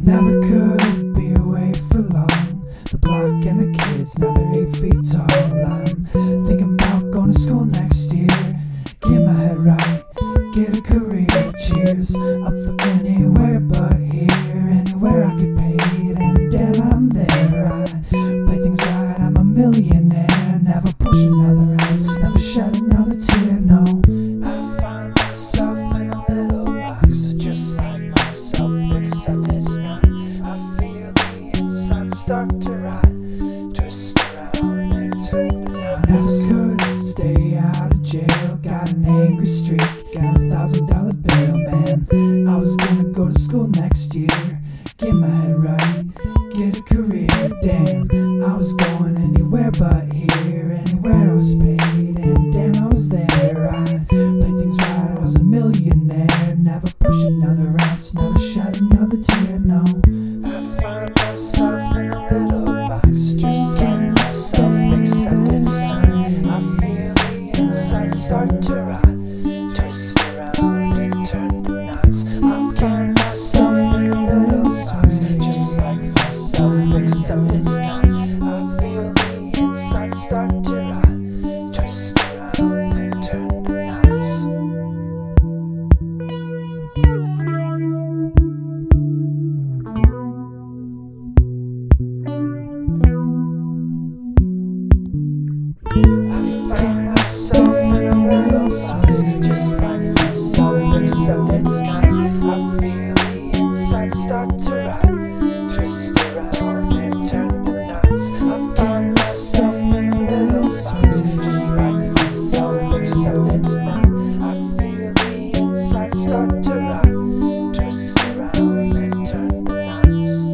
Never could be away for long. The block and the kids, now they're 8 feet tall. I'm thinking about going to school next year. Get my head right, get a career. Cheers, up for anywhere but here. Anywhere I get paid, and damn I'm there. I play things right, I'm a millionaire. Never push another ounce, never shed another tear, no. I find myself in a little box, just like myself, except it's not. I feel the inside start to rot, twist around and turn to nuts. Never could stay out of jail, got an angry streak, got $1,000 bail, man. I was gonna go to school next year, get my head right, get a career. Damn, I was going anywhere but here, anywhere I was paid, and damn I was there. I played things right, I was a millionaire. Never push another ounce, never shed another tear, no. I find myself in a little box, just like myself, except it's not. I feel the inside start to rot, twist around and turn to knots. I find myself in a little box, just like myself, except it's not. I feel the inside start to rot, twist around and turn to knots. I find myself in a little box, just like myself, except it's not. I feel the inside start to rot, twist around and turn to knots. I find myself in a little box, just like myself, except it's not. I feel the inside start to rot, twist around and turn to knots.